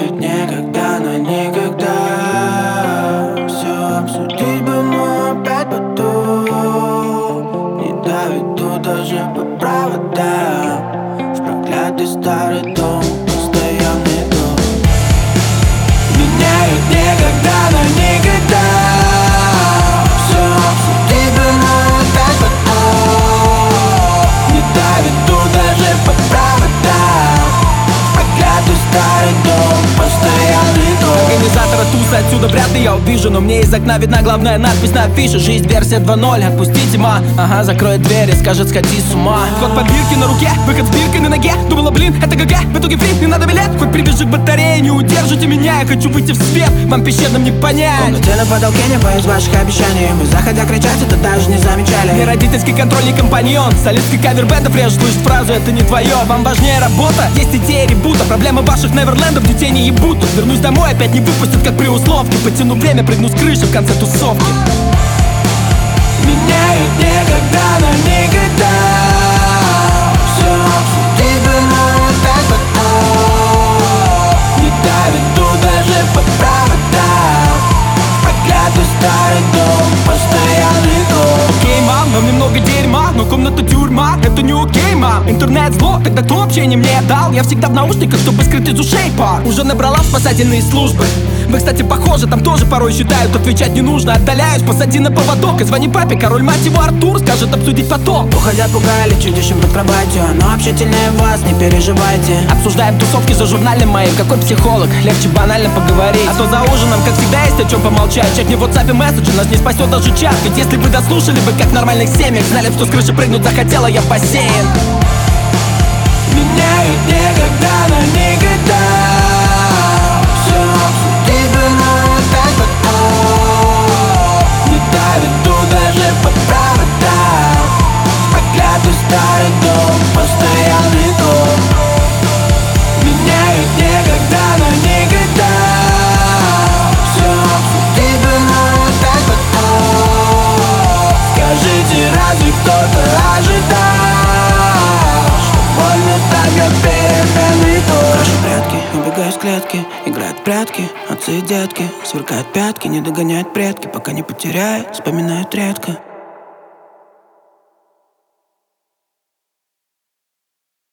Меняют некогда, но никогда. Все обсудить бы, но опять потом. Не доведу даже по проводам. В проклятый старый дом, постоянный дом. Меняют некогда, но никогда. Все обсудить бы, но опять потом. Не доведу даже по проводам. Проклятый старый дом, постоянный дом. Организатора туса отсюда вряд ли я увижу, но мне из окна видна главная надпись на афише. Жизнь версия 2.0, отпустите ма. Ага, закроет дверь и скажет сходи с ума. Код под бирки на руке, выход с биркой на ноге. Думала, блин, это ГГ, в итоге фри, не надо билет. Хоть привяжи к батарее, не удержите меня. Я хочу выйти в свет, вам пещерным не понять. В комнате на потолке не боюсь ваших обещаний. Мы заходя кричать, это даже не замечали. Не родительский контроль, не компаньон. Солистский кавер бэндов режет, слышит фразу, это не твое. Вам важнее работа, есть идея ребута. Проблемы ваших Неверлендов, детей не ебут. Тут вернусь домой, опять не выпустят, как при условке. Потяну время, прыгну с крыши в конце тусовки. Меняют некогда, но никогда. Все обсудить бы, но опять потом. Не доведу даже по проводам. Проклятый старый дом, постоянный дом. Окей, мам, нам немного дерьма, но комната тюрьма, это не окей, мам. Интернет зло, тогда кто общение мне дал? Я всегда в наушниках, чтобы скрыть из ушей пар. Уже набрала спасательные службы. Вы, кстати, похожи, там тоже порой считают, отвечать не нужно. Отдаляюсь, посади на поводок и звони папе, король мать его Артур скажет обсудить потом. Уходя пугали чудищем под кроватью, но общительнее вас, не переживайте. Обсуждаем тусовки за журналем моим, какой психолог, легче банально поговорить. А то за ужином, как всегда, есть о чем помолчать. Чекни в WhatsApp и месседж, нас не спасет даже чат. Ведь если бы дослушали бы, как в нормальных семьях, знали, что с крыши прыгнуть захотела я в бассейн. Меняют некогда, но никогда. Все обсудить бы, но опять потом. Не доведу даже по проводам. Проклятый старый дом, постоянный дом. Меняют некогда, но никогда. Все обсудить бы, но опять потом. Скажите, разве кто-то ожидал, что больно так, как переменный дом? Крашу прятки, убегаю с клетки, играют в прятки, отцы и детки. Сверкают пятки, не догоняют предки, пока не потеряют, вспоминают редко.